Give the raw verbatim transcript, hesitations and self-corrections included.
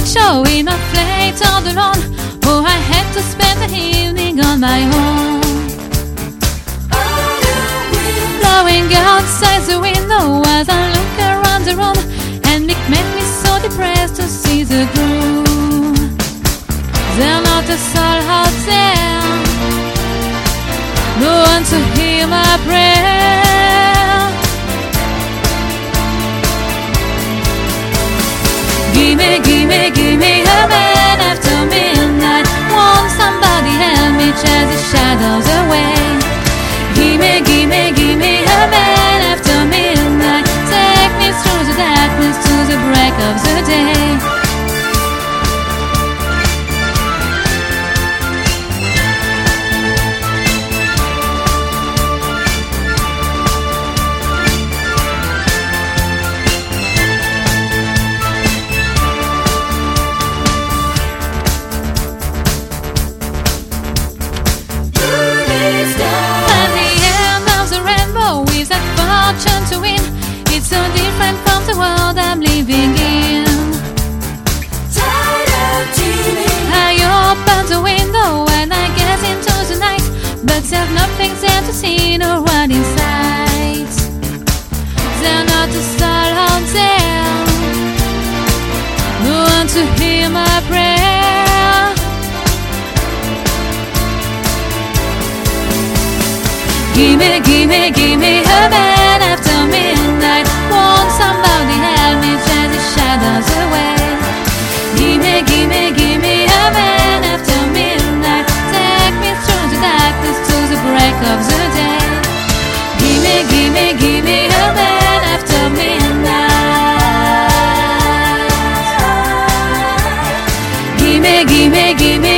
show in my flat all alone. Oh, I had to spend the evening on my own. Blowing outside the window as I look around the room, and it made me so depressed to see the gloom. There's not a soul out there, no one to hear my prayer. Gimme, gimme, gimme a man after midnight. Won't somebody help me chase the shadows away? Gimme, gimme, gimme a man after midnight. Take me through the darkness to the break of the day. To win, it's so different from the world I'm living in. I open the window and I gaze into the night, but there's nothing there to see, no one inside. There's not a soul out there, no one to hear my prayer. Gimme, gimme, gimme a man after midnight. Won't somebody help me chase the shadows away? Gimme, gimme, gimme a man after midnight. Take me through the darkness to the break of the day. Gimme, gimme, gimme a man after midnight. Gimme, gimme, gimme